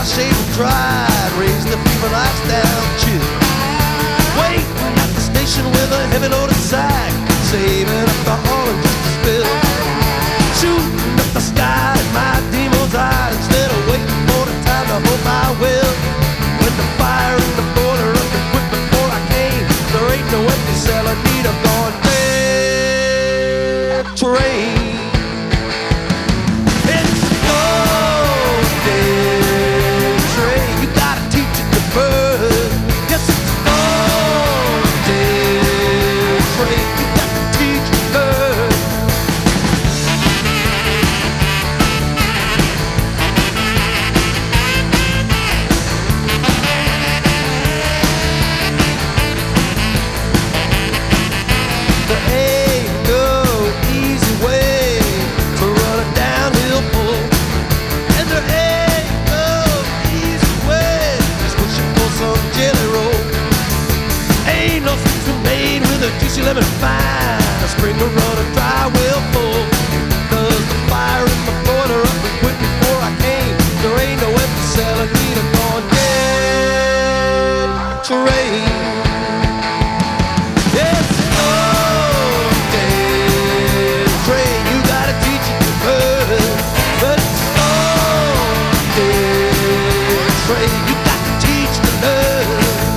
I shaved and dried, raised the beef and lifestyle chill. Waiting at the station with a heavy loaded sack, saving up the oil just to spill. Shooting up the sky in my demon's eyes, instead of waiting for the time to hope I will. When the fire in the boiler up and quit before I came, there ain't no empty cell, I need a gone dead train. Juicy lemon fine, a spring will run a dry well full. Cause the fire in my boiler up and quit before I came. There ain't no empty cell, I need a gone dead train. Yes, oh, dead train, you gotta teach it to burn. But it's oh, dead train, you got to teach to learn.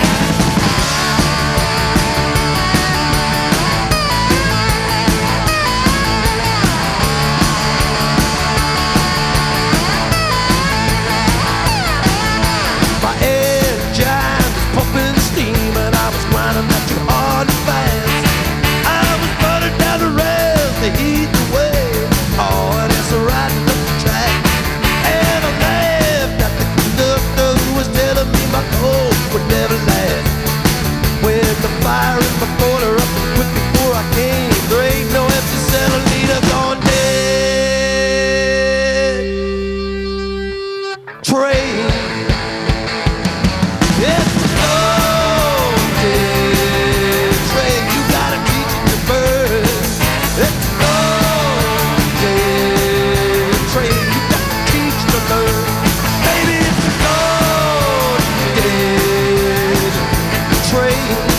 Fire in my boiler up and quit before I came. There ain't no empty cell, I need a gone dead train. It's a gone dead train, you gotta teach it to burn. It's a gone dead train, you gotta teach it to learn. Baby, it's a gone dead train.